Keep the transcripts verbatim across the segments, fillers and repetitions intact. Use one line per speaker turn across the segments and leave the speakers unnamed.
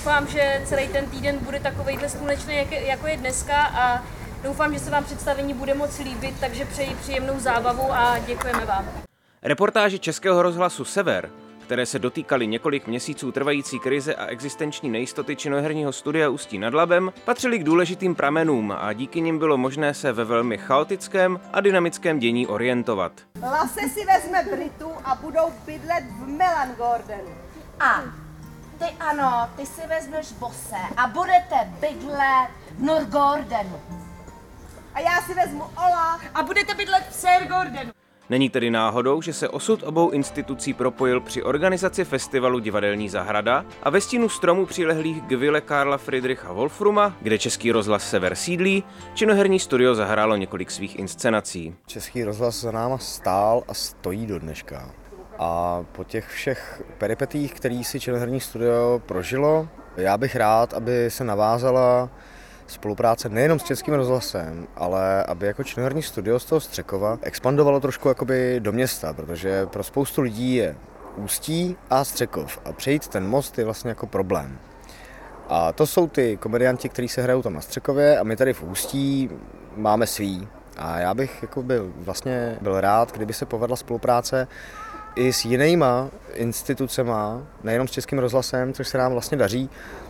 doufám, že celý ten týden bude takovejhle slunečný, jako je dneska a doufám, že se vám představení bude moc líbit, takže přeji příjemnou zábavu a děkujeme vám.
Reportáže Českého rozhlasu Sever, které se dotýkaly několik měsíců trvající krize a existenční nejistoty činoherního studia Ústí nad Labem, patřily k důležitým pramenům a díky nim bylo možné se ve velmi chaotickém a dynamickém dění orientovat.
Lasse si vezme Britu a budou bydlet v Melangordenu.
A ty ano, ty si vezmeš Bosse a budete bydlet v Norgordenu.
A já si vezmu Ola
A budete bydlet v Sérgordenu.
Není tedy náhodou, že se osud obou institucí propojil při organizaci festivalu Divadelní zahrada a ve stínu stromů přilehlých k vile Karla Friedricha Wolfruma, kde Český rozhlas Sever sídlí, činoherní studio zahrálo několik svých inscenací.
Český rozhlas za náma stál a stojí do dneška. A po těch všech peripetích, který si činoherní studio prožilo, já bych rád, aby se navázala spolupráce nejenom s Českým rozhlasem, ale aby jako činoherní studio z toho Střekova expandovalo trošku jakoby do města, protože pro spoustu lidí je Ústí a Střekov a přejít ten most je vlastně jako problém. A to jsou ty komedianti, kteří se hrajou tam na Střekově a my tady v Ústí máme svý. A já bych jako byl, vlastně byl rád, kdyby se povedla spolupráce i s jinýma institucema, nejenom s Českým rozhlasem, což se nám vlastně daří,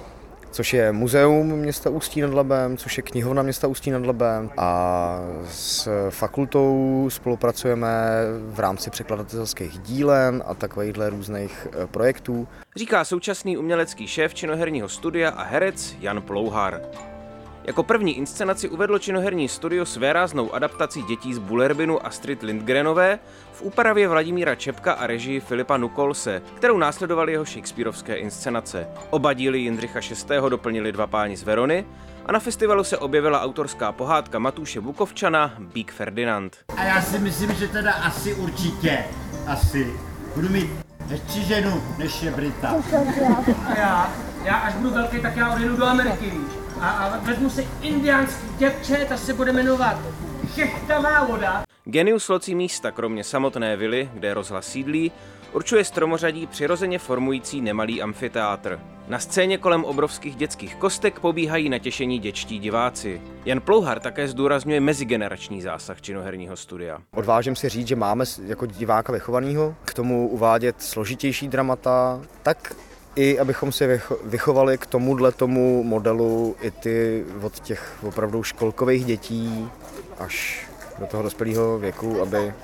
což je Muzeum města Ústí nad Labem, což je knihovna města Ústí nad Labem a s fakultou spolupracujeme v rámci překladatelských dílen a takovýchhle různých projektů.
Říká současný umělecký šéf činoherního studia a herec Jan Plouhar. Jako první inscenaci uvedlo činoherní studio svéráznou adaptaci Dětí z Bullerbinu Astrid Lindgrenové v úpravě Vladimíra Čepka a režii Filipa Nukolse, kterou následovaly jeho shakespearovské inscenace. Oba díly Jindřicha šestého doplnili Dva páni z Verony a na festivalu se objevila autorská pohádka Matouše Bukovčana Bík Ferdinand.
A já si myslím, že teda asi určitě, asi budu mít hezčí ženu, než je Brita.
A já, já až budu velký, tak já odjedu do Ameriky, víš. A, a vezmu si indiánský děvče, ta se bude jmenovat Chechtavá voda.
Genius locí místa, kromě samotné vily, kde rozhlas sídlí, určuje stromořadí přirozeně formující nemalý amfiteátr. Na scéně kolem obrovských dětských kostek pobíhají natěšení dětští diváci. Jan Plouhar také zdůrazňuje mezigenerační zásah činoherního studia.
Odvážím si říct, že máme jako diváka vychovanýho k tomu uvádět složitější dramata, tak i abychom si vychovali k tomuhle tomu modelu i ty od těch opravdu školkových dětí až do toho dospělého věku, aby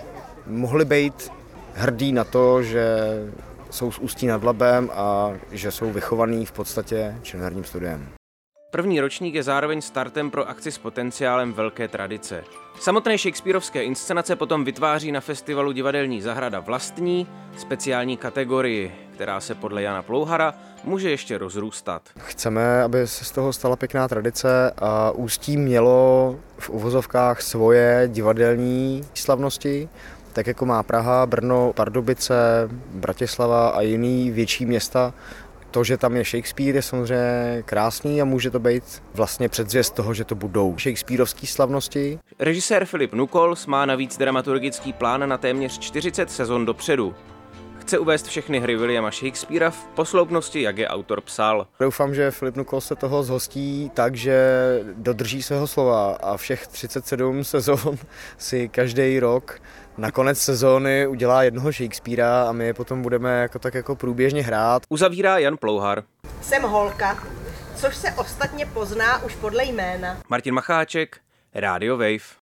mohli být hrdí na to, že jsou z Ústí nad Labem a že jsou vychovaní v podstatě činoherním studiem.
První ročník je zároveň startem pro akci s potenciálem velké tradice. Samotné shakespearovské inscenace potom vytváří na festivalu Divadelní zahrada vlastní speciální kategorii, která se podle Jana Plouhara může ještě rozrůstat.
Chceme, aby se z toho stala pěkná tradice a Ústí mělo v uvozovkách svoje divadelní slavnosti, tak jako má Praha, Brno, Pardubice, Bratislava a jiný větší města. To, že tam je Shakespeare, je samozřejmě krásný a může to být vlastně předzvěst toho, že to budou shakespearovské slavnosti.
Režisér Filip Nukols má navíc dramaturgický plán na téměř čtyřicet sezon dopředu. Chce uvést všechny hry Williama Shakespearea v posloupnosti, jak je autor psal.
Doufám, že Filip Nukols se toho zhostí tak, že dodrží svého slova a všech třicet sedm sezon si každý rok na konec sezóny udělá jednoho Shakespearea a my je potom budeme jako tak jako průběžně hrát.
Uzavírá Jan Plouhar.
Jsem holka, což se ostatně pozná už podle jména.
Martin Macháček, Rádio Wave.